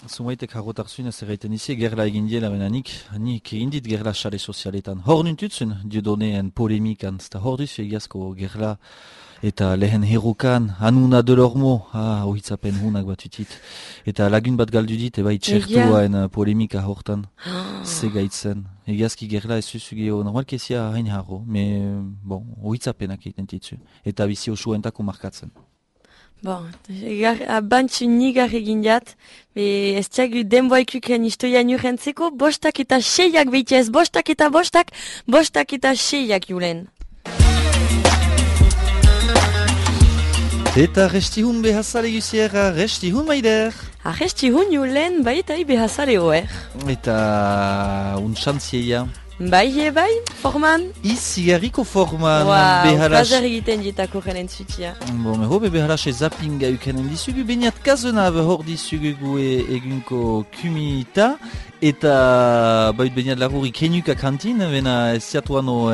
Zumaitek hagotak zuen ez erraiten izi, gerla egin diela bena nik egin dit gerla sare sozialetan. Hor nintutzen, Dieudonnéen polemikan, zta hor duzu egiazko gerla eta lehen herrokan, Hanuna Delormo, ohitzapen hunak bat utit. Eta lagun bat galdu dit, eba itxertuaen polemika hortan, zegaitzen. Egiazki gerla ez zuzugeo, normalkezia hain harro, bon, ohitzapenak egiten ditzu. Eta bizi osuentako markatzen. Bon, bantzu nigar egin jat, ez txagu denboaikuken istoian jurentzeko, bostak eta seiak behitez, bostak eta seiak julen. Eta restihun behazale guzier, restihun maider. Restihun julen, baita behazale hoer. Eta untxantzieia. Bai, forman? Izigarriko forman. Plazer egiten ditako genen zutia. Bon, hobe beharase zappinga ukenen dizugu, beniat kazenabe hor dizugu egunko kumita, eta bait beniat laguri kenuka kantin, bena ziatuano...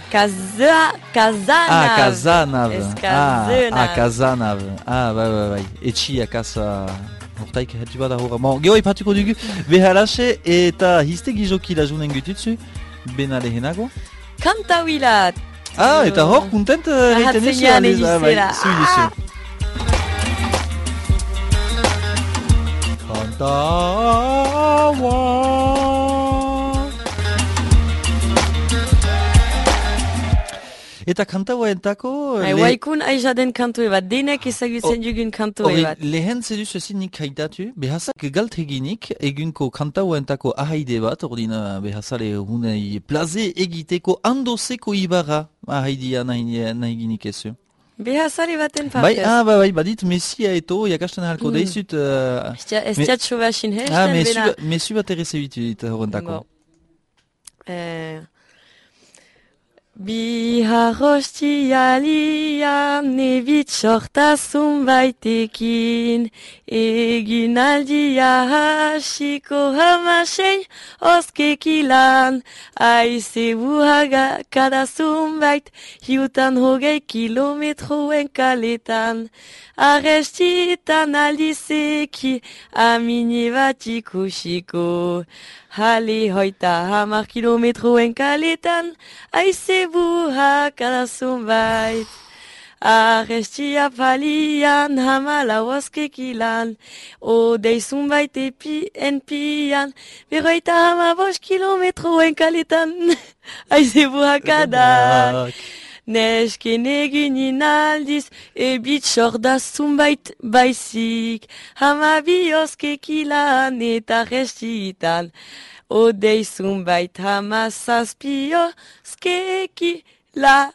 Kazanav. Kazanav. Kazanav. Bai. Etxia kasa... Hortaik hertu bada horra. Bon, geho ipatuko dugu beharase eta hizte gizoki lazunen gututzu, bena lehenago. Kantauilat. Eta hor, kontent reiten duzu. Ahatzenean egizera. Kantaua. Eta kantaua entako... Waikun aizaden kantue bat, denek ezagutzen dugun kantue bat. Lehen zeduz ezin nik haitatu, behazak galt eginik, egunko kantaua entako ahaide bat, ordina behazale hunei plaze egiteko andozeko ibarra ahaidia nahi ginik ezu. Behazale baten partez. Bai, badit mesia eto, jakasten halko deizut... Ez tiatxo basin hesten, bena... Mesu bat erreze bitu horrentako. Biharrostialian nebit sortasun baitekin, egin aldia hasiko hamasein oskekilan, aize buhaga kadazun bait, hiutan hogei kilometroen kaletan, arrestitan aldizeki, amine bat ikusiko. Hale hoita 10 kilometroen kaletan, aize buha kadazun bait. Arrestia palian, hamala oskekilan, odeizun bait enpian, 55 kilometroen kaletan, aize buha kadak. Nesken eginin aldiz, ebit sordazun bait baizik, hamabi oskekilan eta restitan, odeizun bait hamazazpio skekila.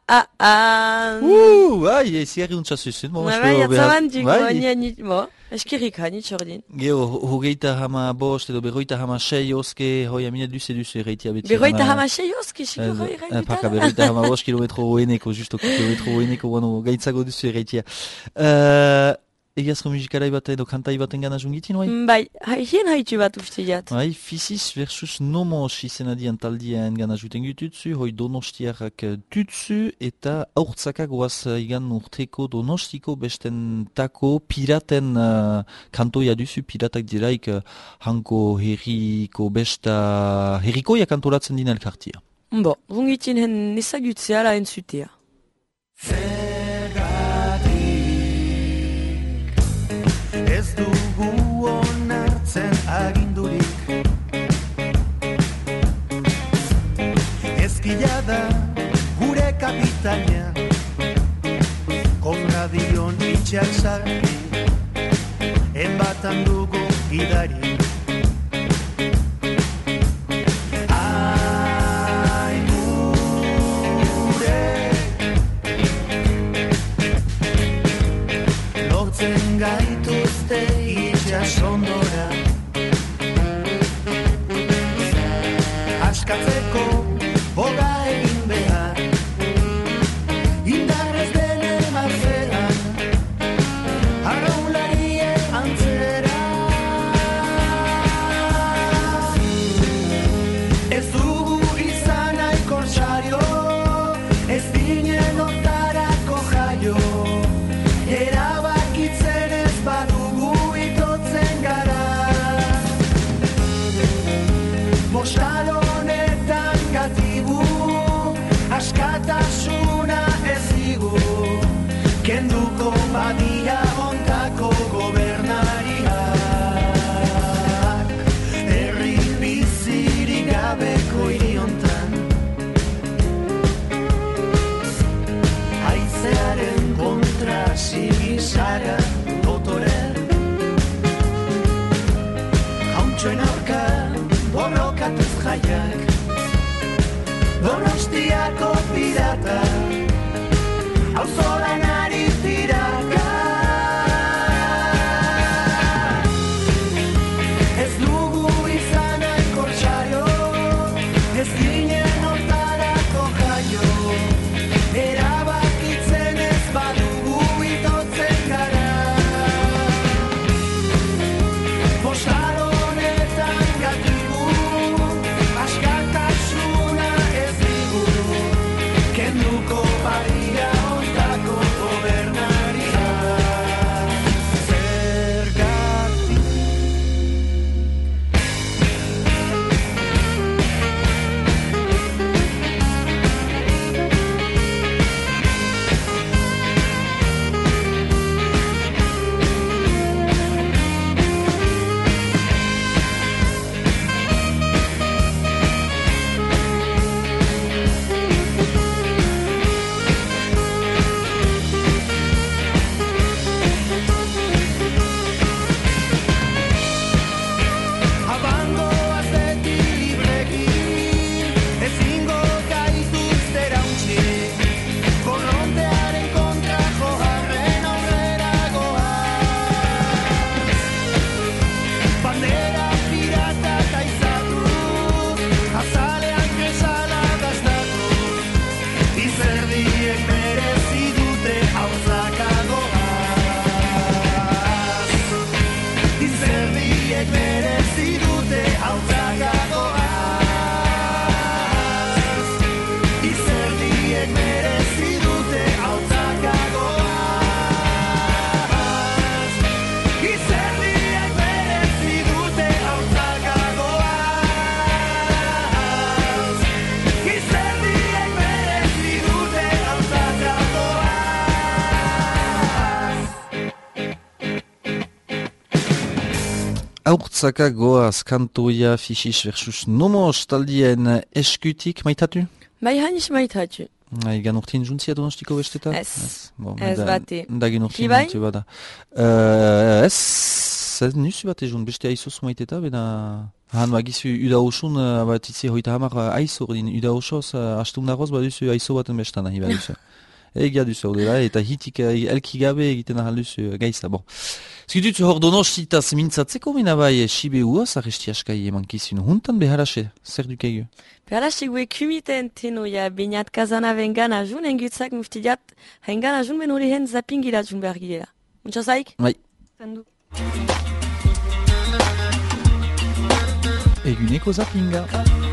Ziarri untsa zuzun. Bai, atzaban dugu, eskerrik hanit ordin. Geo, hogeita hama bost edo berroita hama sei oske, hoi amine duze reitia beti. Berroita hama sei oske, siko hoi reitia. Paka, berroita hama bost kilometro hoeneko, justo kilometro hoeneko, bueno, gaitzago duze reitia. Egiazko musikalai bat edo kantai baten gana jungitin, bai? Bai, hien haitu bat uste jat. Bai, Fisis versus Nomos izena dian taldien gana juten gututzu, hoi donostiarrak tutzu, eta aurtzakak goaz igan urteko donostiko besten tako piraten kantoia duzu, piratak diraik hanko herriko besta, herrikoia kantoratzen din elkartia. Bo, rungitin hen nesagutzea la entzutea. Ez dugu onartzen agindurik, ezkila da gure kapitaina, konradion itxak sarri, enbatan dugu gidari. Gaituzte itxasondora, askatzeko boga egin behar, indarrez denen artean, arraunlarien antzera. Ez dugu izan nahi korsario, ez dinen otarako jaio, badugu itotzen gara. biak Donostiako pirata Auzolan ari tiraka Ez dugu izan nahi kortsario Ez ginen hortarako jaio Erabakitzen ez badugu itotzen gara Postal honetan gatigu Askatasuna ez digu Kenduko baria ontako gobernaria Zergatik Abango azeti libreki Ezingo gaituzte rauntzi Korrontearen kontra joarren aurrera goa Bandera pirata taizatu Azalean bezala gaztatu Izerdiek merezi dute hautzakagoaz Izerdiek merezi dute hautzakagoaz Izerdiek merezi dute hautzakagoaz Izerdiek merezi dute hautzakagoaz Izerdiek merezi dute hautzakagoaz Aurtzaka goaz kantoia Fisis versus Nomos taldien eskutik maitatu? Bai hainiz maitatu. Egan urtien juntzia Donostiko bestetan? Ez. Bon, Ez bate. Dagin urtien Ki bai? juntzia bada. Ez nusu bate jun, beste aizos maiteta, bena... Han bagizu uda osun, bat itzi hoita hamar aizo ordin uda osoz, astun dagoz baduzu aizo baten bestan nahi baduzu. Egia duzu hau dela, eta hitik elki gabe egiten ahal duzu gaizta, bon. Zikutut hor Donostitaz mintzatzeko mena bai sibe uaz arresti askai emankizun huntan beharase, zer dukegu? Beharasi gue kumiten tenoia bainat kazana vengana jun engutzak muftidiat hengana jun ben hori hen zapingira jun behar girela. Muntza zaik? Bai. Zendu. Eguneko zapinga.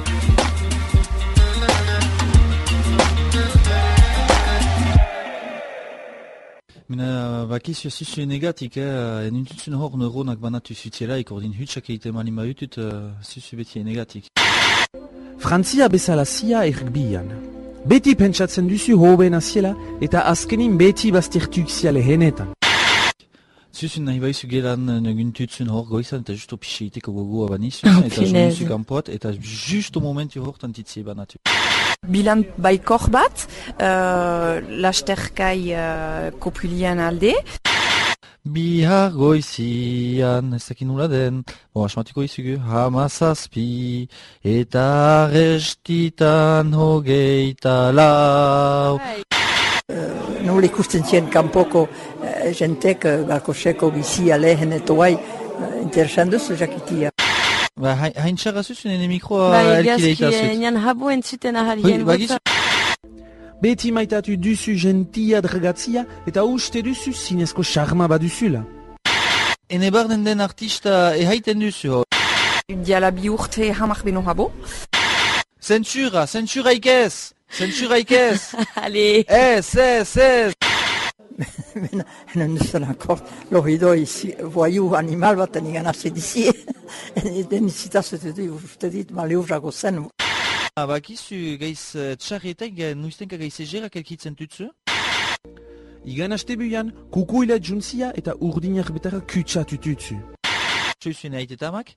Mina bakizu zuzu negatik, nintutzen hor neuronak banatu zutielaik, ordin hutsak egiten malin bautut zuzu beti negatik. Frantzia bezala zia erbian. Beti pentsatzen duzu hobena ziela eta azkenin beti baztertuk zia lehenetan. Zuzun nahi baizu gelan neguntutzen hor goizan eta justo pixeiteko gogoa banizun, eta jonuzu kanpoat, eta justo momentu hortan titzie banatu. Bilan baikor bat, lasterkai kopulian alde. Bihar goizian, ez dakin nula den, asmatiko izugu, hamazazpi, eta arrestitan hogeita lau. Nola ikusten zien kanpoko jentek bakoseko bizia lehen eta guai interesan duzu jakitia. Hain txarra zuzun ene mikroa Bai, elkileita gazki, zut. nian habo entzuten ahal Hoi, jen bagizu. Beti maitatu duzu gentia dragatzia eta uste duzu zinezko charma baduzula. Ene barnen den artista ehaiten duzu. Diala bi urte hamar beno habo. Zentsura ikez! Zentsura ikez! Allez. Ez! Henen duzten akort, lohido izi, voiu animal baten igan hasi dizi. Den izitazutu uste dit maleurrago zen. Bakizu gaiz txarretek nuiztenka gaiz egerak elkitzen tutzu? Igan aste buian, kukuila juntzia eta urdinak betara kutsa tututzu. Txuzuen haitetamak.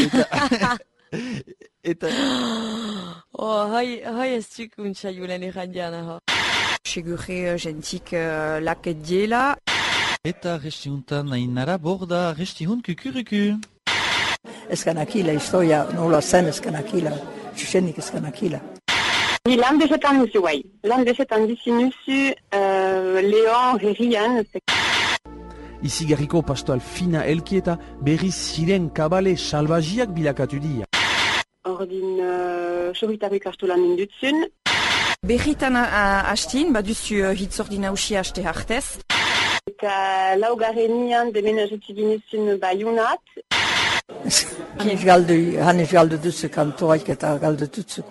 Eta... Oh, hoi ez txukuntza julen irandiana ho. Segure gentik laket diela. Eta restiuntan nainara borda restihun kukuruku. Ezkanakila historia nola zen ezkanakila. txusenik ezkan akila. Ni landesetan duzu guai. Landesetan dizinuzu Leon herrian. Izigarriko pastoal fina elkieta berriz ziren kabale salvajiak bilakatu dira. Ordin sobitabik hartu lan indutzun. Berritan hastin, baduzu hitzordin hausia haste hartez. Eta laugarrenian demenajetik ginezun Bayunat. Hanez galdu duzu kantoaik eta galdu duzu.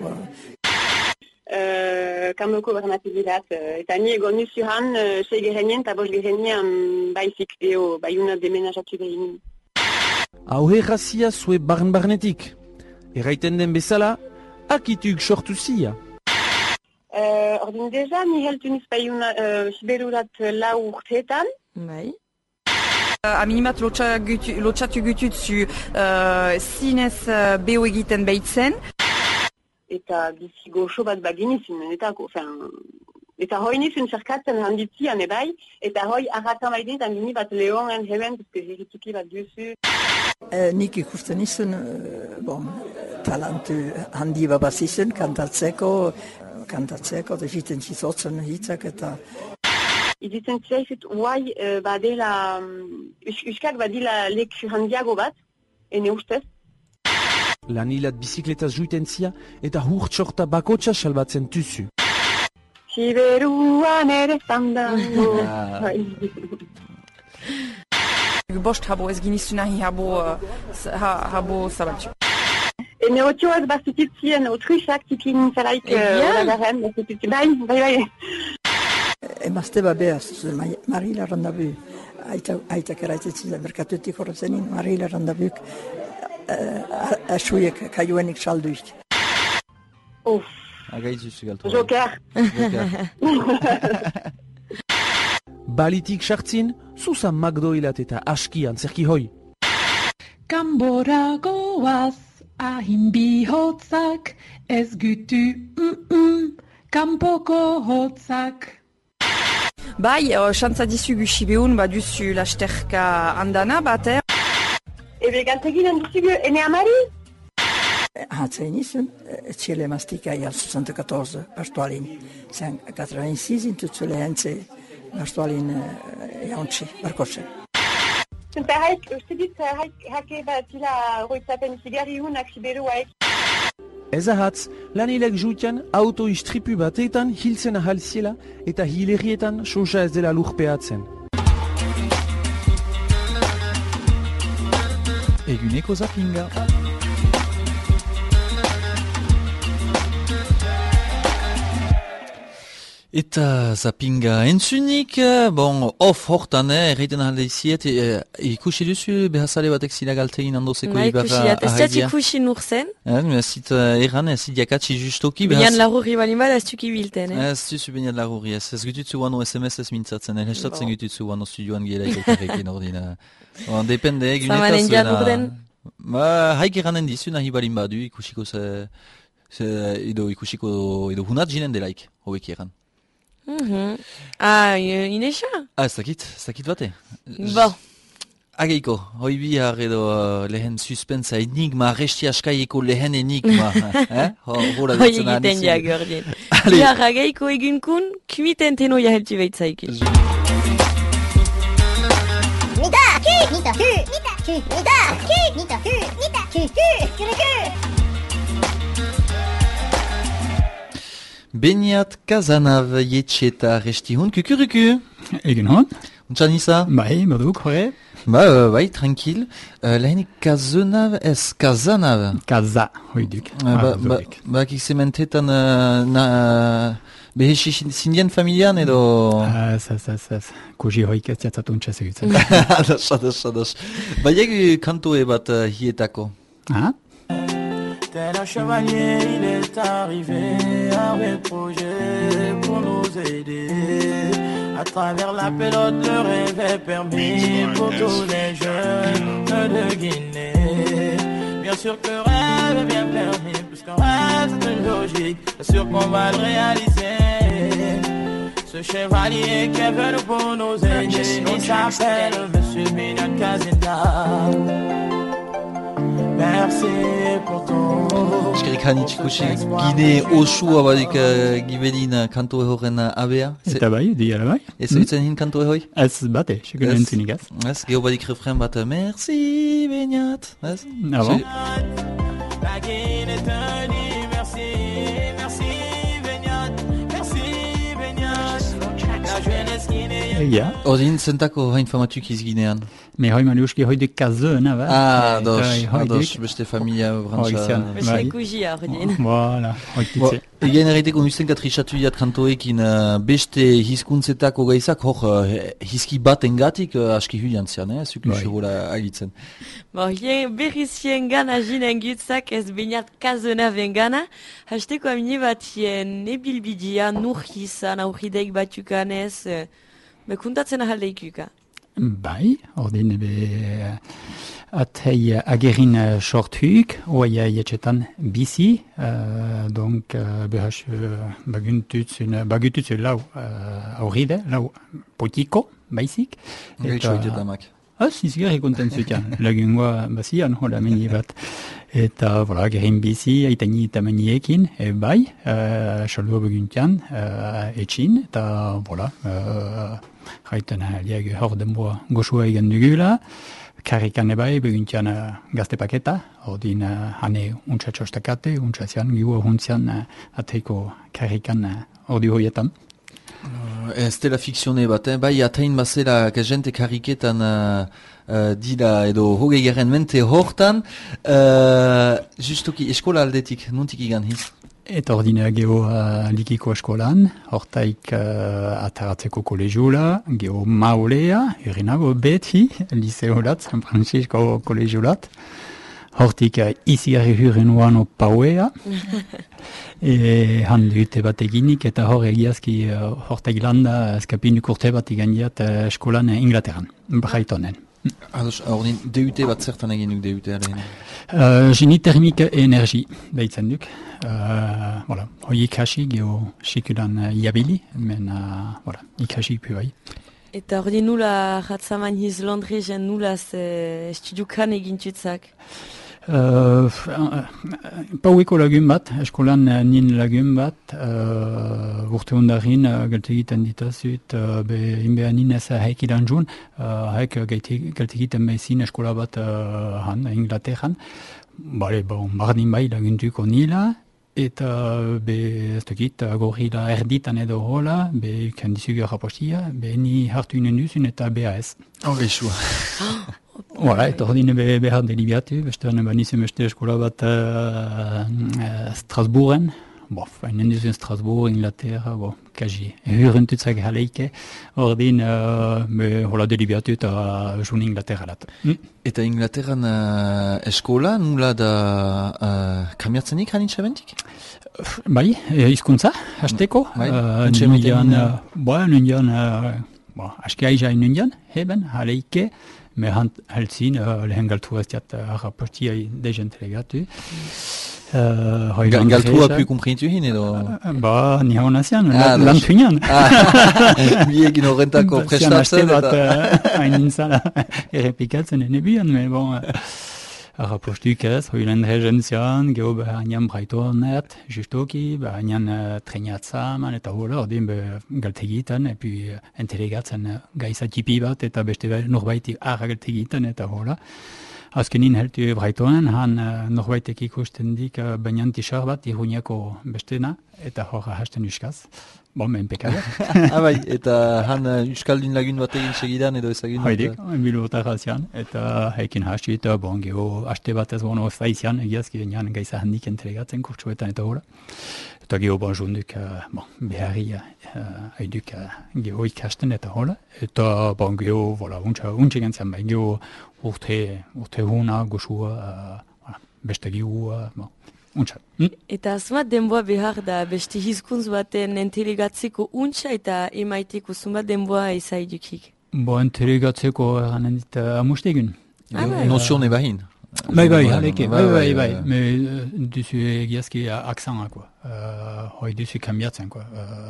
Kamoko bernatibirat. Eta ni egon nuzu han, 6 gerenien eta 5 gerenien baizik eo Bayunat demenajatu behin. Auhe razia zue barnetik. Erraiten den bezala, akituk sortu zia. Ordin deja, ni heltu niz Bayunat Siberurat 4 urteetan. Bai. Aminimat lotxatu gututzu zinez beho egiten behitzen. Eta bizi goxo bat baginizun, eta hoi nizun zerkatzen handitzian ebai, eta hoi arratan baidin, eta mini bat lehonen heben, pizke zirituki bat duzu. Nik ikusten izun, talentu handi babaz izun, kantatzeko, da jiten zizotzen hitzak eta... Izitzen zizut, guai badela, uskak badila leku handiago bat, ene ustez. Lanilat bizikletaz juiten zia eta hurtsorta bakotsa salbatzen tuzu. Siberuan ere zandango. Bost habo ez ginizu nahi habo zabaltzu. Ene otioaz bazutitzien otrusak tikin zaraik olagaren, bai. Emazte behaz, Marila Randabu, aitak eraitetzi merkatutik horrezenin, Marila Randabuk, asuiek kaioenik salduik. Agaitzuzu galtu. Joker. Balitik sartzin, zuza magdoilat eta askian zerki hoi. Kanbora goaz, ahin bihotzak, ez gutu, kanpoko hotzak. Bai, xantza dizu gusi behun, baduzu lasterka andana bat, Ebe galteginen duzugu, ene amari? Hatzein izun, txile mastika ia 74 pastoalin. Zen 86 intutzu lehentze pastoalin jauntzi, barkotxe. Zenta haik, uste dit, hake batila roitzapen zigarri hunak Siberuaik. Ez ahatz, lanilek jutian auto istripu batetan hiltzen ahalziela eta hilerrietan sosa ez dela lurpeatzen. Eguneko zapinga. Eta zapinga entzunik, off hortan, erreiten alde iziet, ikusi duzu behazale batek zila galtegin handozeko ibarra ahaidia? Ez zat ikusi nurzen. Ez zit erran, ez zit jakatsi justoki. Bian lagurri balimal ez tuki bilten. Ez duzu bian lagurri, ez gututzu guano SMS ez mintzatzen, elestatzen gututzu guano studioan gelaik elkarrekin ordina. Depende, gunetaz zuena. Haik erranen dizu nahi balin badu, ikusiko edo hunat jinen delaik, hoek erran. Inesa? Ez dakit bate. Bon. Ageiko, hoi bihar edo lehen suspensa enigma, arresti askaieko lehen enigma. Hoi egiten jagordien. Bihar ageiko egunkun, kumiten tenoia helti behitzaikin. Beniat Kazanav jetxeta arresti hun, kukuruku. Egen hon? Untsan isa? Bai, baduk, hore? Bai, tranquil. Lehenik Kazanav ez Kazanav. Kaza, hoi duk. Bak iksementetan behesi zindien familian edo... Ez. Koji hoik ez jatzatuntza segitzen. Adas. Baiek kantoe bat hietako. Ah? Tel un chevalier, il est arrivé avec projet pour nous aider. À travers la pelote, le rêve est permis pour tous les jeunes de Guinée. Bien sûr que le rêve est bien permis, puisqu'un rêve c'est une logique. Bien sûr qu'on va le réaliser. Ce chevalier qui est venu pour nous aider, il s'appelle Monsieur Beniat Kazanav. Merci pour ton eskerrik hanitxikusi gine osua badik gibelin kanto horren abea. Eta bai, diara bai. Ez oitzen hin kanto hori? Ez bate, sekuren entzunik ez. Ez, geho badik refren bat, merci Beñat. Ez? Ah bon? Ja. Odin zentako hain famatuk izginean. Me hoi maliuski hoi duk kazena, ba? Ados, beste familia brantza. Beste kujia, ordin. Voilà, hoi kitze. Egean erreteko nuiztenka trisatu iat kantoekin beste hizkuntzetako gaizak, hor hizki bat engatik aski huian zian, zuku xerola agitzen. Berriz hien gana jinen gutzak ez Beñat kazena bengana, hasteko amini bat hien ebilbidia nurhizan aurridek batukanez, bekuntatzen ahaldeikuka. Bai, ordin atei agerin sortuik, oaia etxetan bizi, donc behas bagututzu lau aurride, lau potiko, baizik. Gaitxo itetamak. Izgarri konten zutean, lagungoa bazian, hola meni bat. Eta, voilà, agerin bizi, aitani eta meniekin, bai, xalua baguntian, etxin, eta, voilà, Haiten liag hor denboa goxua egen dugula, karrikan ebai beguntian gazte paketa, ordin hane untsa txostakate, untsa zian, giua huntzian ateiko karrikan ordi hoietan. Ez dela fikzione bat, bai atain bazela kajente karriketan dila edo hogei garen mente hortan, justoki eskola aldetik, nuntik igan hiz? Eta ordina geho likiko eskolan, hortaik ataratzeko kolegiula, geho maolea, erinago beti, liceolat, San Francisco kolegiulat, hortik izigarri huren uano pauea, han dute bat eginik, eta hor egiazki hortaik landa eskapinuk urte bat iganiat eskolan Inglaterran, Brightonen. Ados, ordin, DUT bat zertan egin duk DUT alen? Geni termik energi, behitzen duk. Voilà, hoi ikasi geho sikulan iabili, men voilà, ikasi bai. Eta hori nula ratzaman hiz Londrezen nulaz estudukan egintutzak? Paueko lagun bat, eskolan nin lagun bat, urte ondarin galtegiten ditazut, inbean ninez haikidan jun, haik galtegiten behizin eskola bat han, Inglaterran. Bale, bardin bai laguntuko nila, eta ez dakit gorrila erditan edo hola, kandizugu rapostia, ni hartu inen duzun eta BAS. Horrexua. Voilà, eta hordine behar delibiatu, bestean banizen beste eskola bat Strasbourgen, hainen duzun Strasbourg, Inglaterra, kaji, hurrentutzak jaleike, ordin hola delibiatu eta jun Inglaterra lat. Eta Inglaterran eskola, nula da kamiatzenik hanitxabentik? Bai, hizkuntza, hasteko. Nundian, aski aiza nundian, heben, jaleike, me haltzin, lehen galtua ez diat raportia dejen telegatu. Galtua pu komprenitu hin edo? Ni hau nazian, lantuinan. Biegin horrentako prestatzen eta... Hain nintzala errepikatzen enebian, me raportuk ez, hoi lehen regentzian, geho behanian Brightonet, justoki, behanian treniatzaman, eta hola, ordin galtegitan, epi entelegatzen gaisa tipi bat, eta beste norbaitik galtegitan, eta hola. Azkenin heltu Brightonen, han norbaitek ikusten dik bainian tixar bat, iruniako bestena, eta horra hasten uskaz. Menpekada. Bai, eta han euskaldun lagun bat egin segidan edo ezagin? Haidik, bilotarra zian, eta haikin hasi, eta geho, haste bat ez bono zaizian, egiazki nian gaisa handik entelegatzen kurtsuetan eta hola. Eta geho junduk, beharri haiduk geho ikasten eta hola. Eta geho, untxe gantzian, geho urte huna, goxua, beste gehua, untxa. Eta zumat denboa behar da beste hizkuntz baten entelegatzeko untxa eta emaiteko zumat denboa izaidukik? Entelegatzeko eranen dit amustegun. Nozione bahin? Bai, haleke, bai. Me duzu egiazki aksanako. Hoi duzu kambiatzen,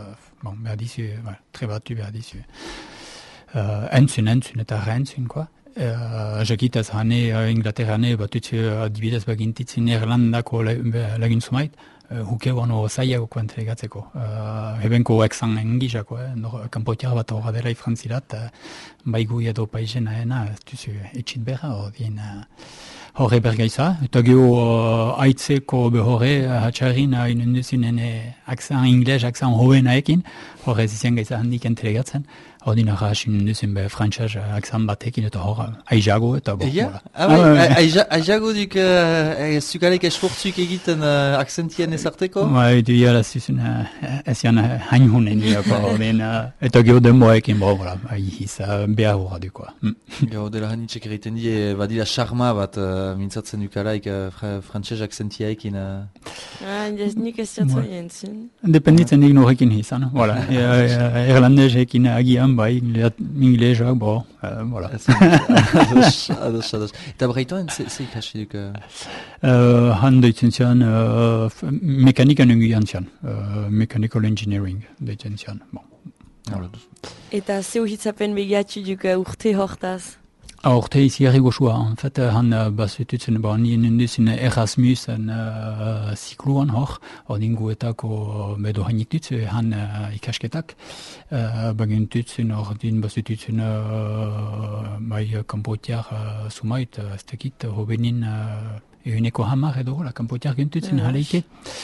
behar dizu, trebatu behar dizu. Entzun eta rentzun, Jakitaz hane Inglaterrane batutze adibidez bagintitzen Irlandako lagin zumait, huke bano zaiago kuantelegatzeko. Hebenko exan engizako, kanpotiar bat horra dela frantzirat, baigu edo paizena ez duzu etxit berra, horre bergaiza, eta geho aitzeko behorre hatxarrin inunduzinen aksan ingles, aksan hobenaekin, horre zizien gaiza handik entelegatzen, ordin arras inunduzin frantzaz aksan batekin eta hor aizago eta bo. Aizago duk zukalek esfortzuk egiten aksentien ezarteko? Du jala zuzun ezian hain hunen eta geho denboekin aihiz behar horra dukoa. Geho dela hanitxek egiten die badila charma bat mintzatzen dukalaik frantzaz aksentiaekin. Ez nik ez jatzen jentzun. Dependitzen nik norrekin izan. Irlandezekin agian bai, inglesak, voilà. Ados. Eta braitoan, ze ikasi duk? Han deitzen zian, mekanikan ungian zian, mechanical engineering deitzen zian. Eta zeu hitzapen begiatxu duk urte hortaz? Urte izi erri goxua, en fait, han bazututzen, nien induzin Erasmusen zikluan hor, dinguetako bedo hainik dutzu, han ikasketak, bagintutzen hor din bazututzen bai kanpotiar sumait, ez tekit, hobenin eguneko hamar edo, kanpotiar gintutzen haleike.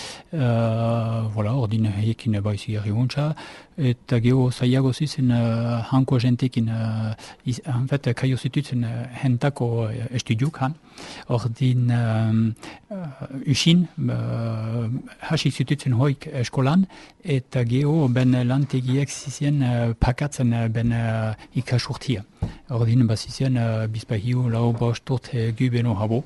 Ordin hekin baizi erri guntza, eta geho zaiago zizen hanko jentekin, en fait, kaio zitutzen hentako estudiuk han, ordin usin, hasik zitutzen hoik eskolan, eta geho ben lantegiek zizien pakatzen ben ikasurtia. Ordin bazizien bizpahiu lau bost urte gu beno habo,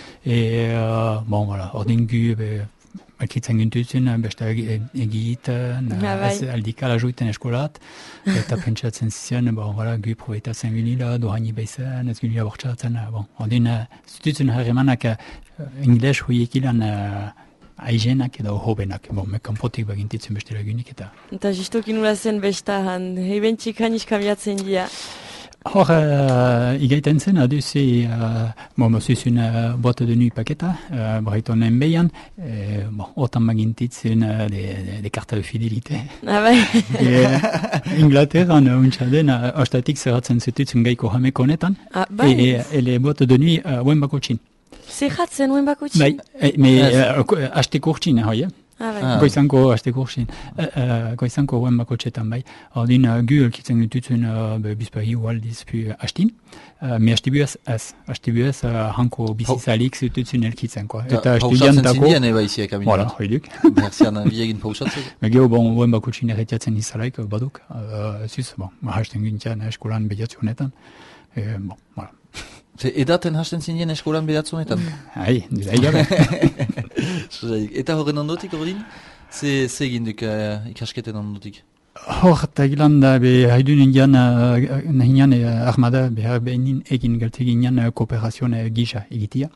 ordin gu akitzen gintutzen, beste egiten, aldikala joiten eskolat, eta pentsatzen zizen, gu probetatzen ginila, dohaini behizen, ez ginila bortzatzen, ordin, zitutzen harremanak ingles hoiekilan aizenak edo hobenak, mekanpotik bagintitzen beste lagunik eta. Eta jistokin urazen bestahan, hebentxik hanis kamiatzen dira. Hor, igaiten zen, aduzi, zuzun boite de nuit paketa, braitonen behian, otan bagintitzen de karta de fidelite. Inglaterran, untxaden, ostatik zerratzen zitutzen gaiko hameko honetan, ele boite de nuit uen bako txin. Zerratzen uen bako txin? Bai, hasteko txin, hoi, Goizanko hasteko ursin, goizanko uen bako txetan bai. Ordin gu elkitzen dututzen bizpahi ualdiz pu hastin, me hastibuez ez. Hastibuez hanko bizizalik zututzen elkitzen. Pausatzen zindian eba iziak aminat. Voilà, hoiduk. Berzian biegin pausatzen. Geho uen bako txin erretiatzen izalaik baduk. Zuz, hasten gintian eskolan bediatzionetan. Voilà. Edaten hasten zinien eskolan bedatzunetan? Hai, dira igabe. Eta horren ondotik, ordin? Ze egin duk ikasketen ondotik? Hor, Tailand, haidun indian, nahinean armada behar behin egin galteginean kooperazion gisa egitia.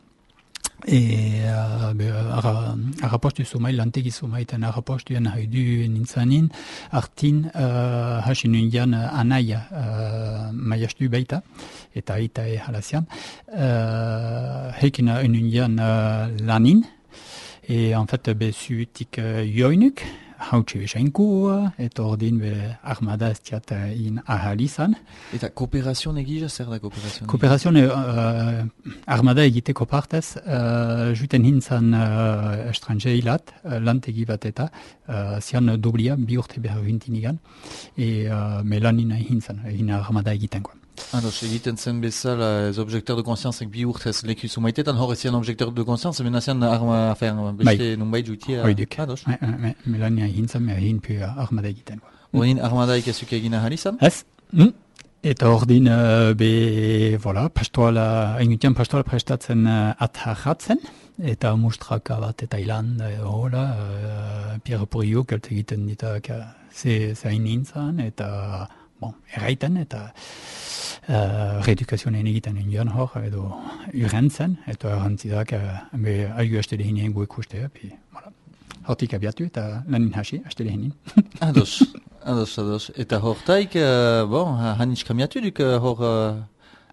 Arrapostu zumai, lantegi zumaiten arrapostuen haidu nintzanin, artin hasin indian anaia maiastu baita, eta aita halazian. Hekin indian lanin, en fait, zuetik joinuk, hautsi besainku, eta ordin armada estiat in ahalizan. Eta kooperazion egisa, zer da kooperazion? Kooperazion armada egiteko partez, juten hintzan estrangeilat, lantegi bat eta, zian doblia, bi urte behar gintinigan, me lanin hintzan, armada egitenko. Ados, egiten zen bezala ez objekteur de conscience bi urtez leku zumaitetan, hor ezian objekteur de conscience, mena zian arma, beste nunbait jutia. Hoiduk. Melania hintzan, hin pu armada egiten. Oin armada ikazuk egin ahalizan? Ez. Eta ordin, pastoala, engutian pastoala prestatzen atharratzen, eta mustraka bat eta ilan, Pierre Pourriot, kalte egiten ditak zain nintzan, eta erraiten, eta reedukazionen egiten indian hor, edo urrentzen, eta errantzidak, algu hastele hinien guek uste, hortik abiatu, eta lanin hasi, hastele hinin. Ados. Eta hortaik, hanitz kamiatu duk hor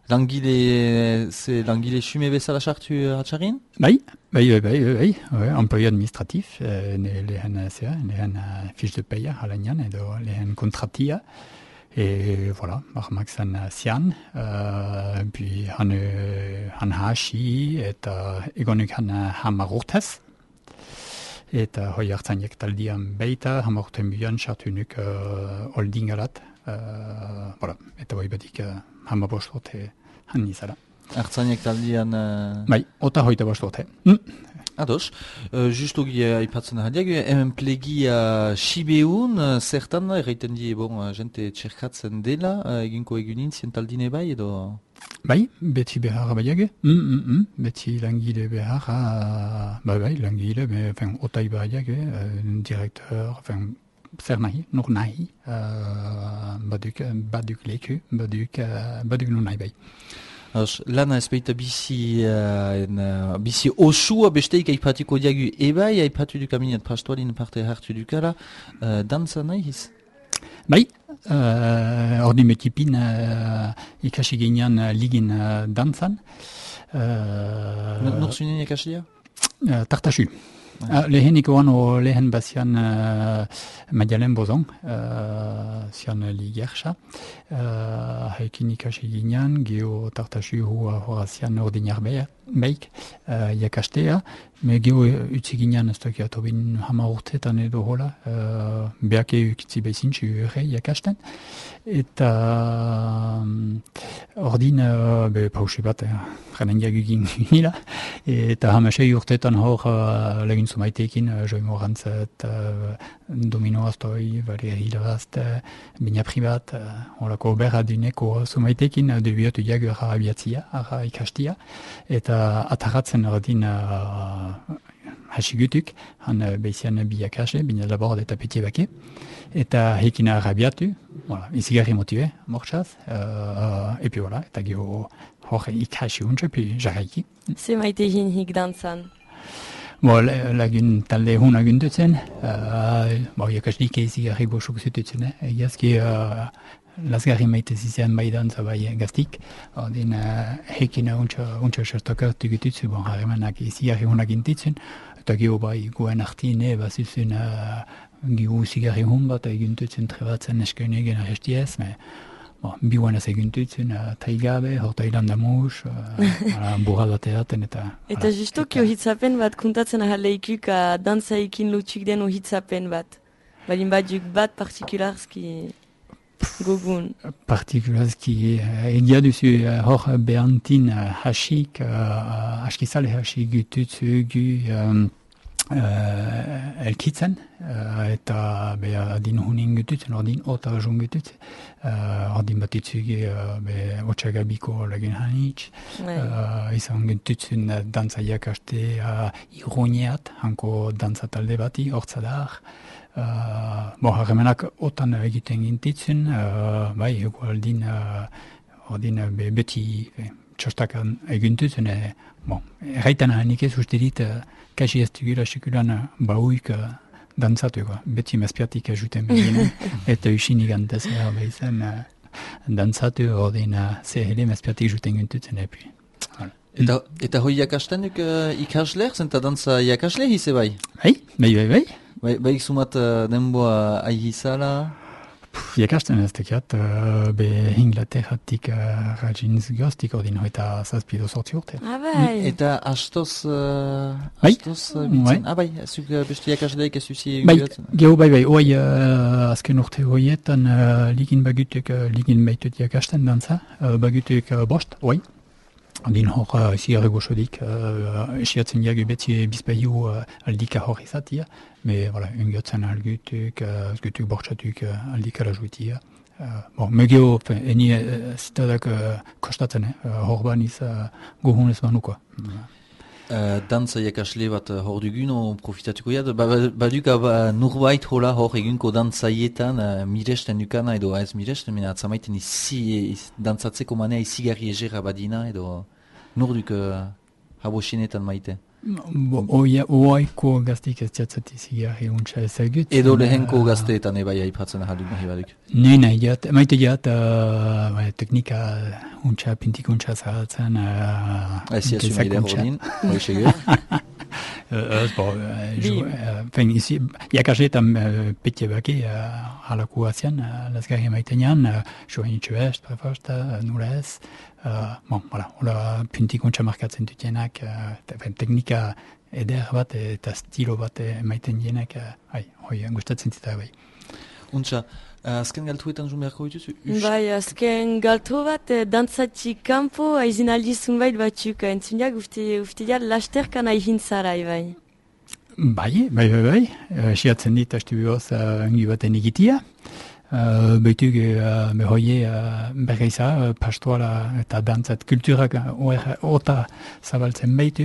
Langile xume bezala sartu atxarrin? Bai, employé administratif, lehen fiche de paye alainan edo lehen kontratia. Et voilà, marmak zen zian, puis han hasi eta egonik han hamar urtez. Eta hoi hartzainek taldian beita, hamar urten bian sartunuk holdingalat. Voilà, eta bai batik hamar bost urte han nizara. Hartzainek taldian... Bai, ota hoita bost urte. Ados, justogi aipatzen ahadiak, hemen plegi Sibeun, zertan erraiten die, jente txerkatzen dela, eginko egunin zientaldine bai edo... Bai, beti behar baiage, beti langile behar, bai, langile, otai baiage, direktor, zer nahi, nur nahi, baduk leku, baduk nur nahi bai. Lana ez baita bizi osua besteik aipatiko diagu ebai, aipatu du kaminet pastoalin parte hartu dukala, dantza nahiz? Bai, ordi metipin ikasi ginean ligin dantzan. Nur zunen ikasia? Tartasu. Lehenik oan lehen bazian Madialen bozon, zian ligerxa. Haikin ikasi ginean, geho tartasu horazian ordinar beik, jakastea. Me geho utzi ginean ez tokia tobin hama urtetan edo hola, beake ukitzi behizintzu ere jakasten. Eta ordin pausi bat, janen jagugin nila. Eta hamasei urtetan hor legin zumaitekin, joi morantzat, domino aztoi, Valeri Lavazt, bina privat, horako berra duneko zumaitekin, debiotu jagu ara abiatzia, ara ikastia. Eta ataratzen ordin hasigutuk, han behizian biakase, bina labord eta petie bake. Eta hekina arabiatu, izigarri motive, mortsaz. Epi voilà, eta geho hor ikasi untxe, epi jarraiki. Ze maite hik dantzan? Lagun talde hun agundutzen, jakasdik izigarri goxuk zututzen, egazki lasgarri maite zizean bai dantza bai gaztik, ordin hekina untxa sartoka tugututzu, harremanak izigarri hun agundutzen, eta geho bai goen artine, bazuzen geho zigarri hun bat agundutzen trebatzen eskaune egen arrestiez, bihuan ez eguntutzen, taigabe, hortailan damuz, burra bateaten eta... Eta justoki ohitzapen bat kuntatzen ahaleikuk dantzaikin lutsuk den ohitzapen bat. Balin batzuk bat partikularski gogun. Partikularski egia duzu hor behantin hasik, askizale hasik gututzu gu... elkitzen, eta adin hunin gututzen, ordin ota jun gututzen, ordin batitzuge otxagabiko lagin hanitz, izan gututzen dantza jakaste ironiat, hanko dantza talde bati, hortzadar, harremenak otan egiten gintitzen, bai, ordin beti txostakan egintutzen, erraitan hanik ez uste dit, kasi ez dugula sekulan bauik dantzatuko, beti mazpiatik ajuten beginen, eta usin igantez behizan dantzatu ordin zehele mazpiatik juten gintutzen epi. Eta hoi jakasten duk ikasler, zenta dantza jakasle hize bai? Bai. Bai sumat denboa aihizala? Jakasten ez tekiat, be Inglaterratik rajinz gaztik ordin hoita zazpido sortzi urte. Bai. Eta astoz bitzen? Bai, zuk beste jakasleik ez usi egutzen? Geho bai, oi azken urte hoietan ligin bagutek, ligin baitut jakasten dantza, bagutek bost, oi. Ordin hor zigarri goxodik, esiatzen jagu beti bizpaiu aldika hor izatia, me ungatzen algutuk, azgutuk bortxatuk aldika lajuitia. Me geho, eni zitadak kostatzen, hor baniz gohun ez banuko. Dantza jakasle bat hor dugun profitatuko jad, baduka nurbait hola hor egunko dantzaietan miresten dukana edo ez miresten, mena atzamaiten dantzatzeko manea izigarri egerra badina edo nurduk habosinetan maite. Oaiko gaztik ez jatzati zigarri untsa ezagut. Edo lehenko gazteetan ebai aipatzen ahalduk nahi baduk. Nena, maite jat, teknika untsa, pintik untsa zaratzen. Ez jazu maile horin, hoixege. Jakasetan petje baki halako azian, lasgarri maitenean, joan itxu ez, prefausta, nula ez. Hola, pintik untsa markatzen dutenak, teknika eder bat eta stilo bat maiten dienak, hoi, gustatzen zita bai. Untsa, azken galtuetan zun beharko dituzu? Bai, azken galtu bat, dantzatik kanpo, aizin aldizun bait batzuk, entzuniak ufte jat lasterkan aihin zarai, bai. Bai, siatzen dit, hastu bigoz, engi baten egitia. Beituk behoie berreiza, pastoala eta dantzat kulturak ota zabaltzen beitu.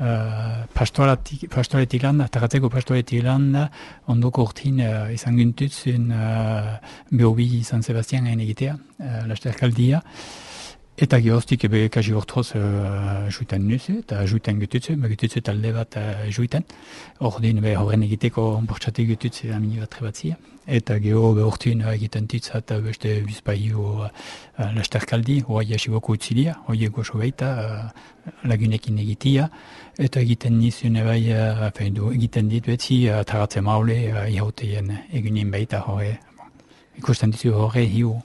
Pastoaletik landa, taratzeko pastoaletik landa, ondoko urtin izan gintutzen behobi San Sebastian egitea, lasterkaldia. Eta gehoztik kasi hortroz juiten nuzu, eta juiten gututzu talde bat juiten. Ordin horren egiteko bortxatik gututzu amini bat trebatzia. Eta geho behortin egiten titza eta beste bizpaio lasterkaldi, hoi asiboko utzilia, hoi goxo baita lagunekin egitia. Eta egiten nizun egiten dit betzi taratze maule ihauteien egunin baita horre. Ikusten dizu horre hiu.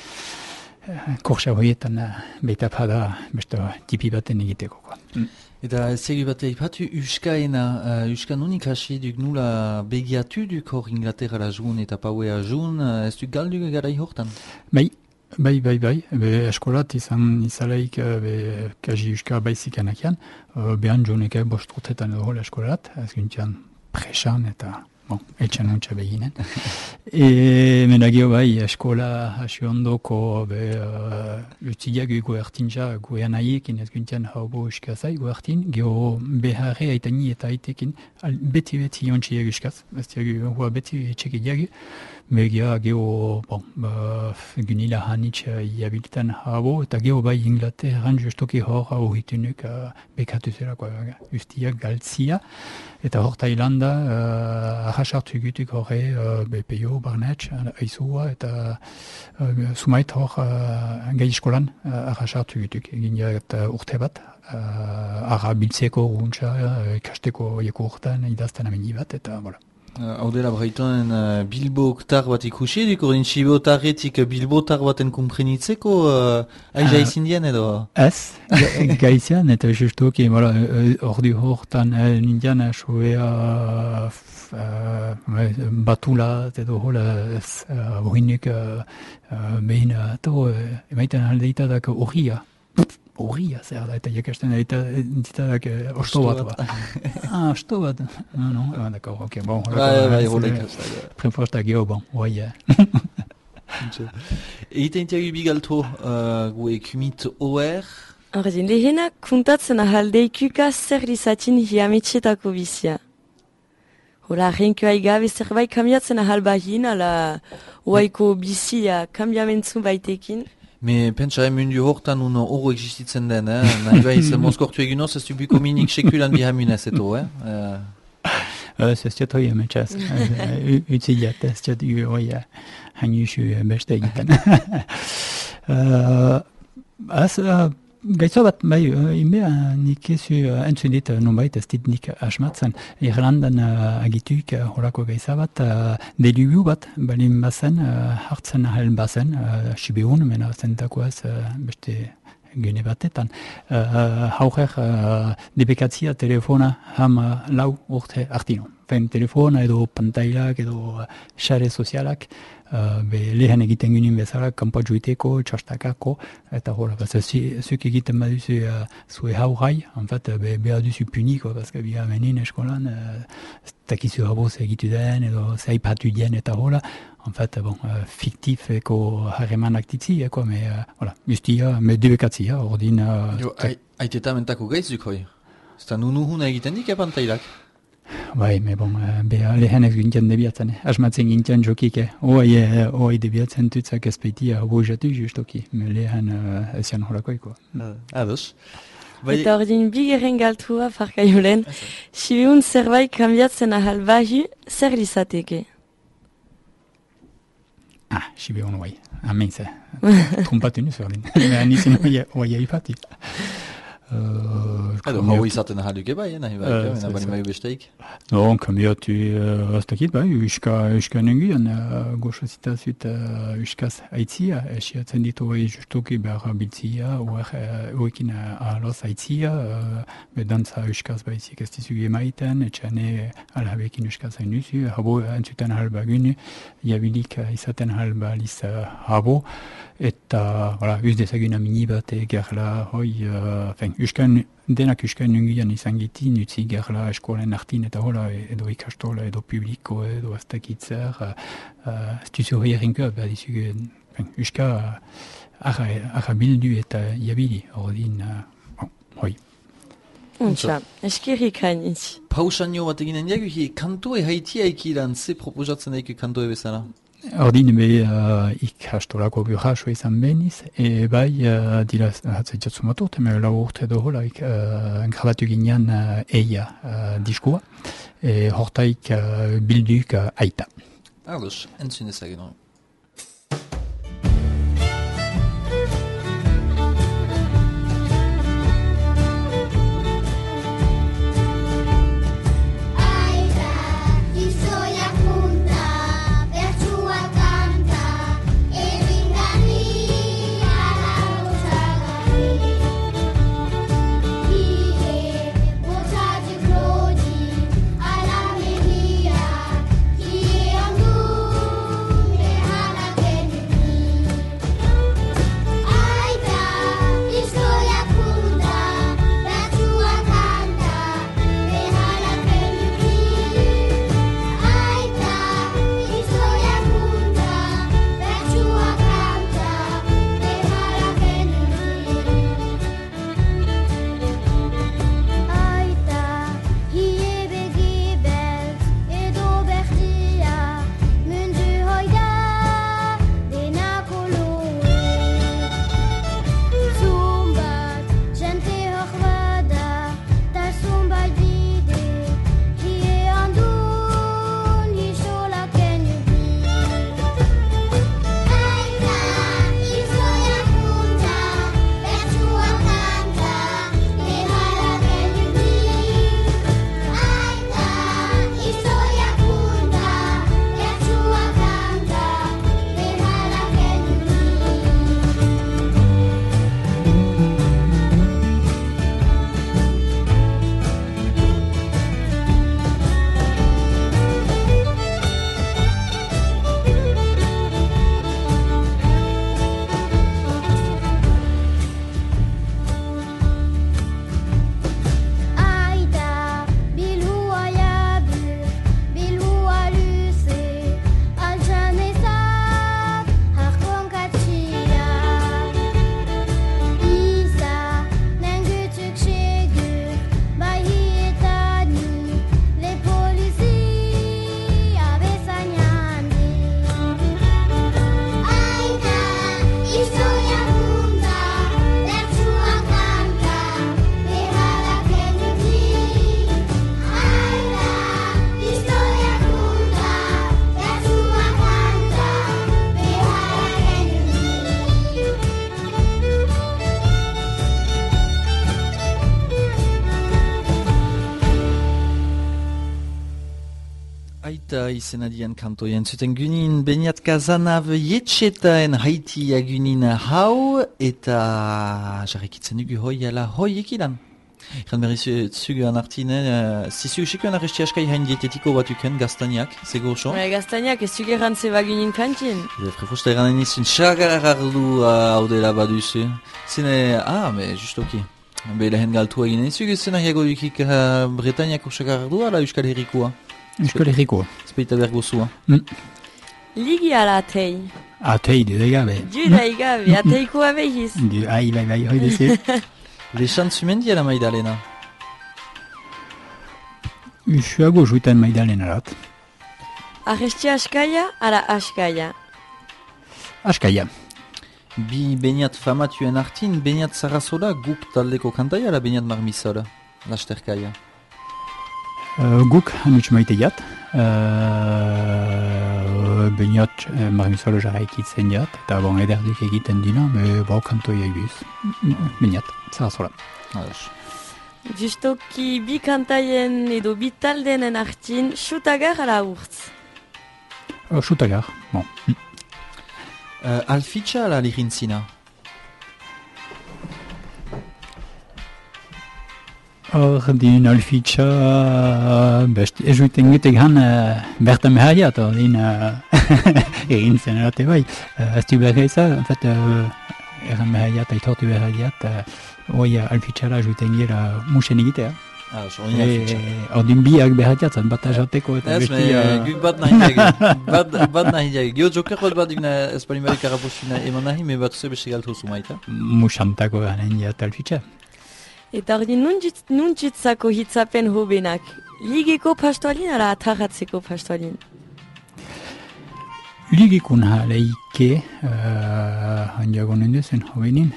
Korsa horietan baita pada beste tipi baten egiteko. Eta segi bat eipatu Euskaena, Euskan unik hasi duk nula begiatu duk hor Inglaterra jun eta pauea jun, ez duk galdu gara ihortan? Bai. Eskolat izalaik kasi Euskara baizik anakian, behan jonek bostrutetan edo hola eskolat, ez gintian presan eta etxan untsa beginen. Menagio bai, eskola hasi ondoko utziak gu ertintza guean aiekin ez gintian haubo euskazai gu ertin, geho beharre aitani eta aitekin beti jontxiak euskaz, ez diagu beti etxeki diagu, megia geho gunila hanitz iabiltan haubo, eta geho bai Inglaterran justoki hor hau hitunuk bekatu zerako ustiak galtzia, eta hor Tailanda ahasartu gutuk horre BPO, Barnetx, aizua, eta sumait hor gai eskolan ahasartu gutuk. Egin eta urte bat, ara biltzeko guntza, ikasteko eko urtean, idazten ameni bat, eta voilà. Hau dela braitonen bilbotar bat ikusi, ordin sibotarretik bilbotar baten kumprenitzeko aiza izin dien edo? Ez, gaizian, eta justoki ordi hortan nindian soea batula edo hola horinek behin emaiten aldeitadak horria. Horria zer da, eta jakasten ditadak osto bat. Osto bat. No, d'accord, ok, bon. Bai, rolek. Prefosta geho, bon, oi. Egiten tiagu bigalto gu ekumit OR? Horrezin, lehenak kuntatzen ahaldeikuka zer izatin hiametxetako bizia. Hola, renkioa igabe zerbait kambiatzen ahalbahin, ala oaiko bizia kambiamentzun baitekin. Me pentsa mundu hortan uno oro existitzen den, nahi baiz mozkortu egunoz, ez du buko minik sekulan bihamunez eto, Ez diot hoi emetxaz, utzilat, ez diot hoi hangiusu beste egiten. Gaitzo bat, bai, imea nik ezu entzun dit nonbait ez dit nik asmatzen. Irlandan agituik horako gaitza bat, delugu bat, balin bazen, hartzen ahal bazen, sibeun, mena zentakoaz beste gune batetan. Haurer debekatzia telefona ham lau urte artino. Telefona edo pantailak edo xare sozialak, lehen egiten ginen bezala, kanpo juiteko, txastakako, eta hola, zuk egiten baduzu zue haurai, behar duzu puniko, bazka biha menin eskolan, takizu haboz egitu den, edo zaipatu den, eta hola, fiktifeko harremanak ditzieko, guztia, debekatzia, ordin... Aiteta mentako gaitzuk hoi? Zta nunuhuna egiten dik pantailak? Bai, lehen ez gintian debiatzen, asmatzen gintian jokik, oi debiatzen tutzak ezpeitia bojatu justoki, lehen ezian horakoiko. Ados. Eta ordin bigeren galtua farkaiolen. Sibiun zerbait kambiatzen ahal bahi, zer lizateke? Sibiun bai. Ameinze. Trompatu nuz ordin. Nizien oia ipati. Edo, hau izaten ahaluke bai, nahi bai, bali mai besteik. Non, kambiatu aztakit bai, uska nengian, goxo zitazut uskaz aitzia, esiatzen ditu bai justuki behar biltzia, oekin aloz aitzia, bedantza uskaz baizik ez dizugi emaiten, etxane alhabekin uskaz hain duzu, habo entzuten halbagun, jabilik izaten halbaliz habo, eta, uz dezagun amini bat gerla, denak uskan nungian izan giti, nutzi gerla eskolen artin eta hola, edo ikastola, edo publiko, edo aztakitzer, ez duzu hori erinko, badizu, uska arra bildu eta jabili, ordin, hoi. Untsa, eskirrik hainitz. Pausanio bat eginen diagu, kantoe haitia ikilan, ze proposatzen daik kantoe bezala? Ordin ikastolako burraso izan beniz, bai, dira hatzaitzatzen batut, lau urte edo hola, grabatu ginean eia diskua, hortaik bilduk aita. Ardos, entzun ezagen hori. Aita izena dian kantoien zuten gynin Beniat Kazanav jetxetaen haitia gynin hau eta jarrikitzen dugu hoi ala hoi ekidan. Ikan berri zuguan artine, zizu usikuan arresti askai hain dietetiko batuken gaztaniak, zego oso? Gaztaniak ez zugeran zeba gynin kantin. Prefosta eranen izun xagarardu haudela baduzu. Zine, justoki. Be lehen galtua eginen izugu zena hiago dukik Bretañako xagarardu ala Euskal Herrikoa? Euskal Herrikoa. Zpeita bergozua. Ligi ala atei. Atei, duda gabe. Duda gabe, ateikoa behiz. Bai, hoi dezi. Lexan zumendi ala Maidalena? Usuago juiten Maidalena rat. Arresti askaia ala askaia? Askaia. Bi Beñat famatuen artin, Beñat Sarrazola guk taldeko kantaia ala Beñat Marmizola, lasterkaia? Guk hamitz maiteiat, Beñat Marmizola jarraikitzen jat, eta bon ederdik egiten dina, bau kantoia egiz. Beñat Sarrazola. Ados. Justoki bi kantaien edo bi taldenen artin, xutagar ala urtz? Xutagar, bon. Alfitxa ala lirintzina? Ordin alfitxa, ez duiten gutek han bertan behariat, ordin egintzen erate bai. Ez du berreiza, en fait, erran behariat, aitortu behariat, hoi alfitxara ez duiten gira musen egitea. Ordin biak behatiatzen, bat ajateko eta bestia... Guk bat nahi diagik. Gio joker bat dugna espanimarik karabosina eman nahi, me bat ze beste galtu zu maita. Musantako garen jat alfitxa. Eta ordin nuntzitzako hitzapen hobenak, ligeko pastoalin ala atarratzeko pastoalin? Ligekun haleike, handiagonen duzen hobenin,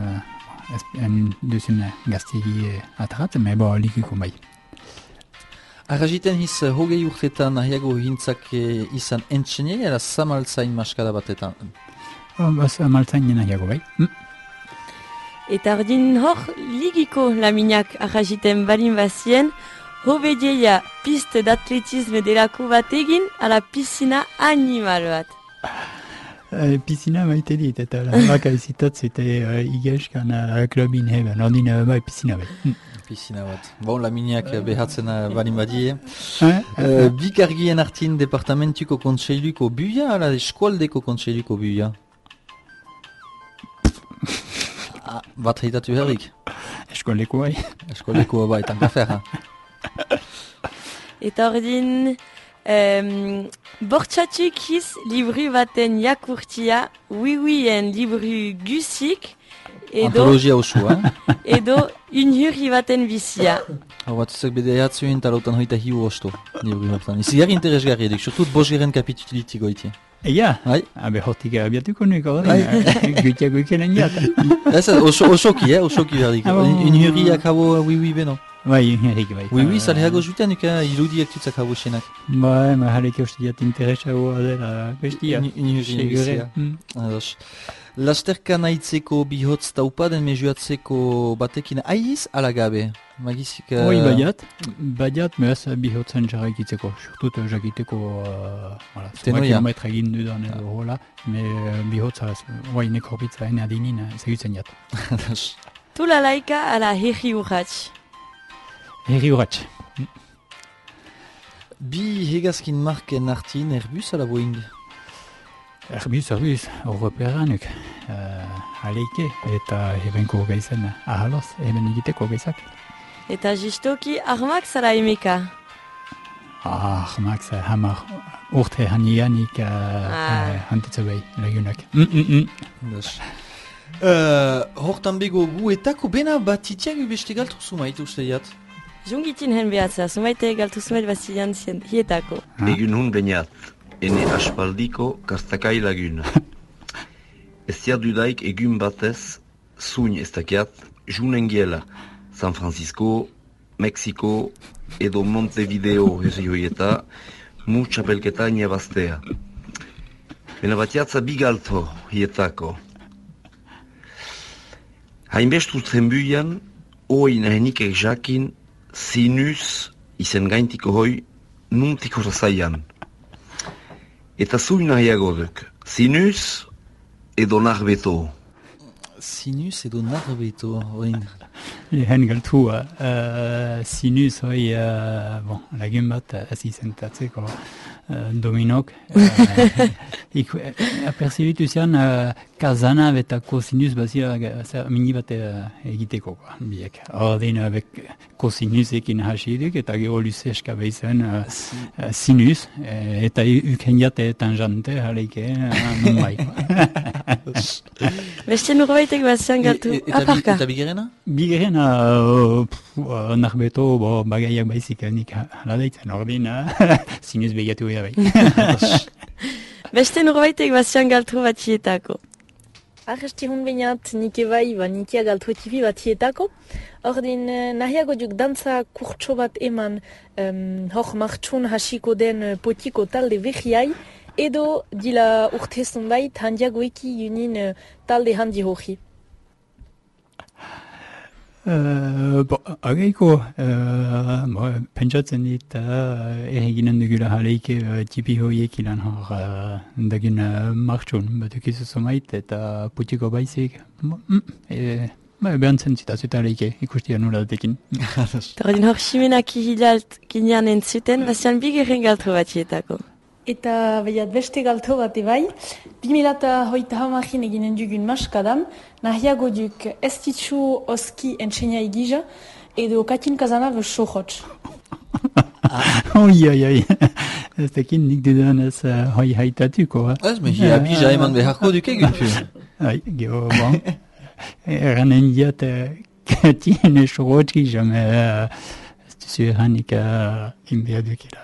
duzen gaztegi atarratzen, meba ligeko bai. Arragiten hiz hogei urtetan nahiago hintzak izan entxenei, era zamaltzain maskada batetan? Zamaltzain nahiago bai. Eta ordin hor ligiko laminak arragiten balin bazien, hobedeia piste d'atletisme delako bat egin ala piscina animal bat. Piscina maite dit, eta lamak aizitatz eta igeskan klubin heben, ordin bai piscina bai. Piscina bat. Bon, laminak behatzen balin badie. Bik argien artin departamentuko kontseiluko buia ala eskualdeko kontseiluko buia? Bat heitatu herrik? Eskualdeko bai. Eskualdeko bai, tanka ferra. Eta ordin, bortxatxik hiz libru baten jakurtia, oui-wien libru gusik, antologia osua. Edo unhurri baten bizia. Hau bat ezak bedeiatzuen talautan hoita hiu osto, libru hortan. Izi gari interesgarri edik, surtut bosgeren kapitulitiko iti. Ea, hortik abiatuko nuko, gutiago ikenen jata. Osoki berdik. Unhurriak habo oui-oui beno. Bai, unhurrik bai. Oui-oui, zalehago zuten iludiak tutzak habo senak. Bai, harek uste diat interesagoa dela bestia. Unhurri bizia. Ados. Lasterka nahitzeko bihotz taupaden mejuatzeko batekin aiz ala gabe? Magizik... Hoi badiat, mehaz bihotzen jarraikitzeko. Surtut jakiteko... Zema kilometra egin dudan edo hola, bihotza, hoi nekorbitza ene adinin ezagutzen jat. Tula laika ala herri urratx? Herri urratx. Bi hegazkin marken artin Airbus ala Boeing? Airbus, Europearanuk. Aleike eta ebenko gaizen ahaloz, eben egiteko gaizak. Eta jistoki armak zara emeka? Armak zara hamar urte hanianik hantitza behi, lagunak. Hortan bego guetako bena bat itiak beste galtu zumait uste jat? Jungitin hen behatza, zumaite galtu zumait bazian hietako. Egun hun beniat, ene aspaldiko kastakai laguna. Ez dudaik egun batez, zuin ez dakiat, junen giela. San Francisco, Mexico edo Montevideo herri hoieta, mu txapelketa inabaztea. Bena batiatza bigalto hietako. Hainbestu trenbuian, hoi nahenik jakin, sinus izen gaintiko hoi, nuntiko razaian. Eta zuin nahiago duk, sinus edo narbeto. Sinus edo narbeto, oin. Lehen galtua, sinus hoi, lagun bat ez izentatzeko dominok. Aperzibitu zian, kazana betako sinus bazia mini bat egiteko, biek. Ordin kosinus ekin hasidik eta gero luzeska behizen sinus, eta uken jate tangente, haleike, numai. Beste nurbaitek bazian galtu, aparka. Eta bigerena? Bigerena, narbeto, bagaiak baizik nik haladeitzen, ordin, sinus begatu bai. Beste nurbaitek bazian galtu batxietako? Arresti hun bainat, nik ebai, nikia galtuetipi bat hietako. Ordin, nahiago duk dantza kurtso bat eman hor martxun hasiko den potiko talde behiai, edo dila urtezun bait handiago eki junin talde handi hoji. Agaiko, pentsatzen dit, erreginen dugula jaleike tipi hoiek ilan hor dagin martxun bat ekizu somait eta putiko baizik. Behantzen zita leike ikustia nula datekin. Tordin hor simenak ihilalt ginean entzuten, bazian bigeren galtro batxietako. Eta behiat beste galto bat ebai, 2008 eginen dugun maskadan, nahiago duk ez ditzu oski entxenia egija, edo katin kazanav sohotx. Oi, ez tekin nik dudan ez hoi haitatuko. Ez mehi abija eman beharko duk egutu. Geho, bon. Eranen diat katin sohotx gija, me ez duzu eranik inbea dukela.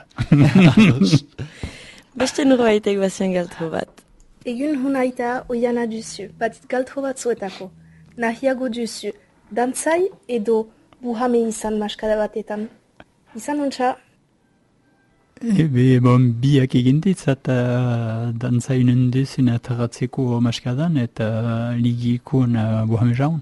Beste norbaitek bazian galtro bat. Egun hunaita oiana duzu, batit galtro bat zuetako. Nahiago duzu, dantzai edo buhame izan maskada batetan. Izan ontsa? Biak egintitzat dantzai nenduzun ataratzeko maskadan eta ligikun buhame jaun.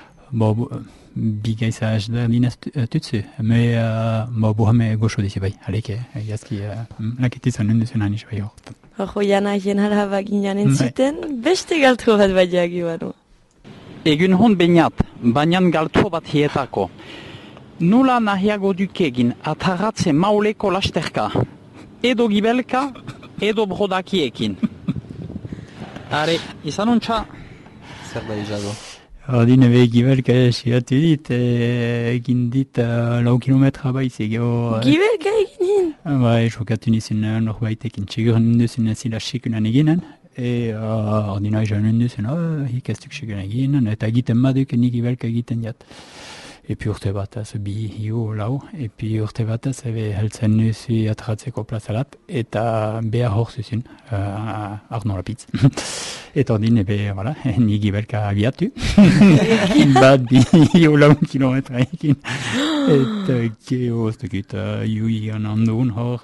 Bigaiza ez da dinaz tutsu, me buhame goxo dizi bai, aleke, egazki laketizan nenduzun aniz bai horretan. Hor jana jenara baginan entzuten, beste galtro bat badiak ibanu. Egun hon bainat, bainan galtro bat hietako. Nula nahiago dukegin ataratze mauleko lasterka, edo gibelka, edo brodakiekin. Are, izan untxa? Zer da izago? Ordin ebe gibelka siatu dit, egin dit lau kilometra baizik. Gibelka egin? Bai, jokatu nizun norbaitekin txeguren nenduzun zila sekunan eginen. Ordin haiza nenduzun, hikaztuk sekunan eginen, eta egiten baduk nik gibelka egiten jat. Epi urte bataz, bi hiu lau, epi urte bataz, ebe heltzen nuzi atratzeko plazalat, eta behar hor zuzun, Arno Lapitz. Eta ordin, ebe, voilà, ni gibelka abiatu. Bat bi hiu lau kilometra ekin. Eta geho, ez dukit, juigan handun hor,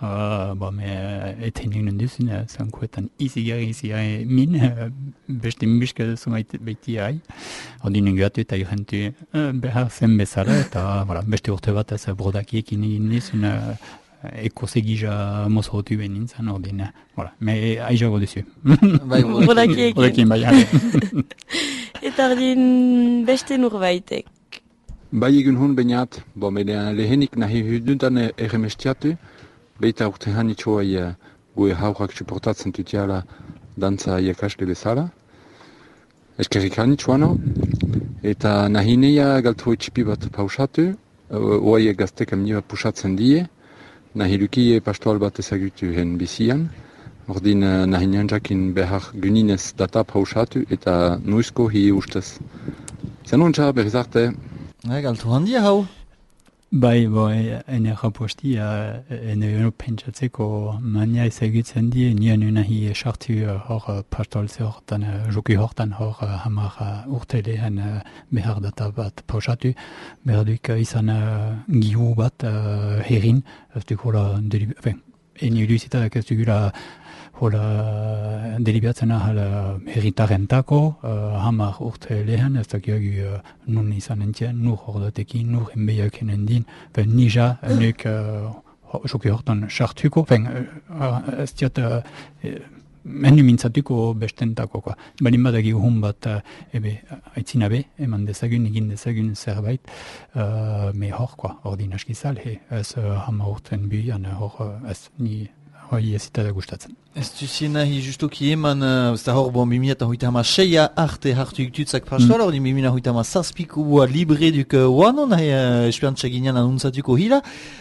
etenik nenduzun, zankuetan izigarri min, beste miska zumait beti hai. Ordin ingoatu eta irrentu behar zen bezala, eta beste urte bat ez brodakiekin egin nizun ekosegija mozorotu ben nintzen, ordin, me aizago duzu. Brodakiekin. Bai, Eta ordin beste nurbaitek. Bai egun hon bainat, lehenik nahi huduntan erremestiatu, beita urte hanitxoa gue haurak suportatzen tutiala dantza iakasle bezala. Eskerrik hanitxoano, eta nahineia galtro etxipi bat pausatu, oai gaztek amniba pusatzen die, nahi lukie pastoal bat ezagutu hen bizian, ordin nahinean jakin behar guninez data pausatu eta nuizko hi ustez. Zenontza berriz arte. Galtro handia hau? Bai, ene raposti, ene pentsatzeko mania ezagutzen die, nien nahi sartu hor pastolze hortan, joki hortan hor hamar urtelean behar data bat pausatu, behar duk izan gihu bat herin, ez duk hola, ene iluzitak ez dugula hola deliberatzen ahal herritarentako, hamar urte lehen, ez dakiagu nun izan entien, nur hordatekin, nur enbeiak enendin, nija nuk joki hortan sartuko, ez diat menu mintzatuko bestentako. Balin badagi uhun bat aitzinabe, eman dezagun, egin dezagun zerbait, me hor, ordin askizal, ez hamar urten buian, hor ez ni hoi ezita gustatzen. Ez duzien nahi justuki eman, ez da hor bon 2006 arte hartu iktutzak pastola, ordin 2006 libre duk wano, nahi espiantza ginean anuntzatuko hila.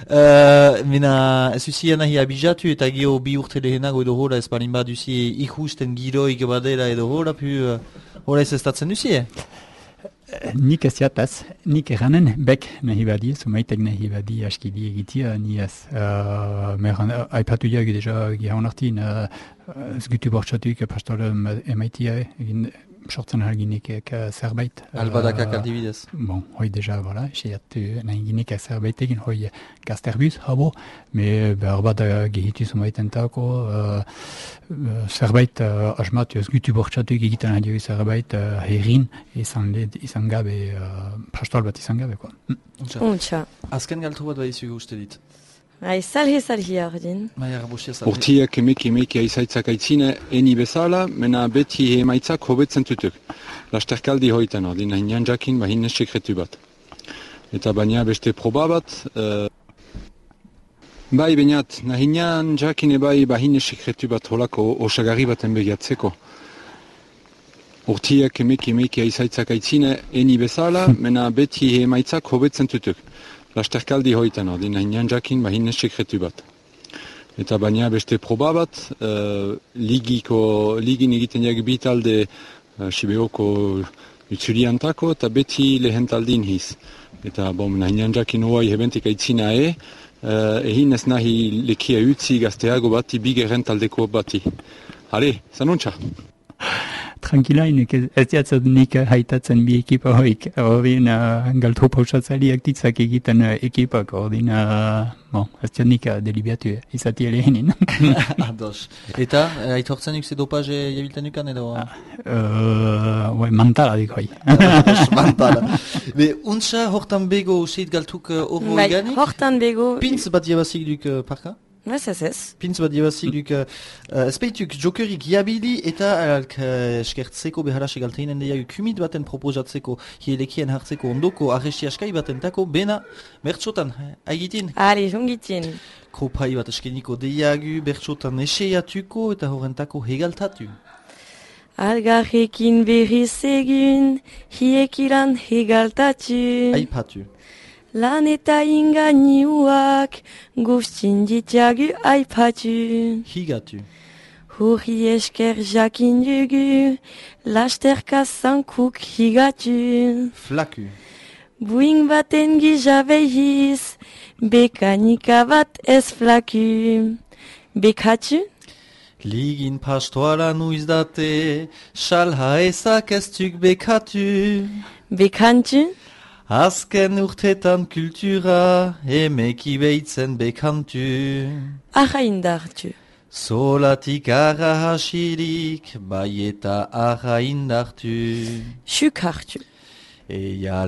Mena ez duzien nahi abijatu eta geho bi urte lehenago edo hola ez balin baduzi ikusten giroik badela edo hola, hola ez estatzen duzie? Nik ez jataz, nik eranen bek nahi badi, zumaitek nahi badi askidi egitia, ni ez. Aipatu jak deja gihaun artin, ez gutu bortxatuik pastola emaitia, sortzen alginek zerbait. Albadakak aldibidez. Bon, hoi deja, voilà, seiatu nahiginek zerbait egin, hoi gazterbuz, habo, me behar bat gehitu zumaitentako, zerbait asmatu ez gutu bortxatuk egiten adio zerbait herrin izan gabe, pastoal bat izan gabe, ko. Untxa. Azken galtu bat badizu uste dit. Salhi ordin. Urtiak emeki aizaitzak aitzine eni bezala, mena beti emaitzak hobetzen tutuk. Lasterkaldi hoitan ordin, nahinean jakin bahine sekretu bat. Eta baina beste proba bat, bai bainat, nahinean jakin bai bahine sekretu bat holako osagarri baten begiatzeko. Urtiak emeki aizaitzak aitzine eni bezala, mena beti emaitzak hobetzen tutuk. Lasterkaldi hoitan ordin, nahinean jakin bahine sekretu bat. Eta baina beste proba bat, ligin egiten jak bitalde Sibeoko utzuliantako eta beti lehentaldin hiz. Eta nahinean jakin hoai hebentik aitzina egin ez nahi lekia utzi gazteago bati bigeren taldeko bati. Hale, zanuntza! Tranquilainek ez diatzat nik haitatzen bi ekipa hoik. Ordin galtro pausatzaliak ditzak egiten ekipak. Ordin, ez diat nik delibiatu izati elehenin. Ados. Eta, aitortzen ukze dopaje jabilten ukan edo? Mantala dik hoi. Mantala. Be, untsa hortan bego useit galtuk horro eganik? Hortan bego... Pintz bat jabazik duk parka? Ez. Pintz bat jabazik duk espeituk jokerik jabili eta eskertzeko beharase galteinen deia kumit baten proposatzeko hielekien hartzeko ondoko arresti askai baten tako bena bertsotan aigitin? Ari, jungitin. Kropai bat eskeniko deiagu bertsotan eseiatuko eta horrentako hegaltatu. Algarrekin berriz egin, hiekilan hegaltatu. Aipatu. Lan eta inganiuak guztin ditiagu aipatu. Higatu. Hurri esker jakin dugu, lasterka zankuk higatu. Flaku. Buing baten gizabehiz, bekanika bat ez flaku. Bekatu? Ligin pastoala nuiz date, salha ezak ez duk bekatu. Bekantu? Azken urtetan kultura, emeki behitzen bekantu. Arra indartu. Solatik arra hasirik, bai eta arra indartu. Suk hartu. Eia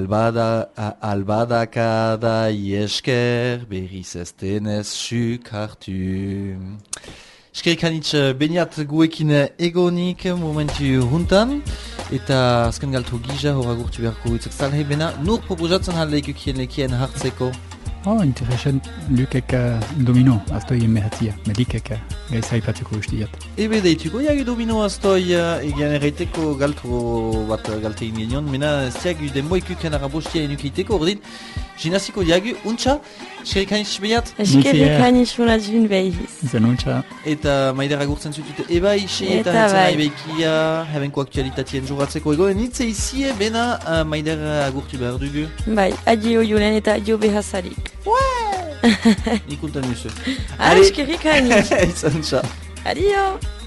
albadaka da iesker, berriz ez denez suk hartu. Eskerrik beniat guekin egonik momentu juntan, eta azken galtu gija hor agurtu beharko itzak zalhe bena, nur proposatzen haldeikukien lekien hartzeko? Interesant lukek domino, aztoi mehatzia, medikek gaisa ipatzeko ustiat. Ebe deituko jagi domino aztoi egian erraiteko galtu bat galtein genion, mena ziagu denboikuken arabostia enukeiteko, ordin, jinaziko jagu, untxa, eskerrik beniat? Eskerrik unazun behiz. Zanuntza. Eta maider agurtzen zutute ebai, eta hetzen nahi behikia, hebenko aktualitatien jogatzeko egoen, nitze izie bena maider agurtu behar dugu. Bai, adio Julen eta adio behazarik. Ikultan duzu. Eskerrik hain. Izan txa. Adio.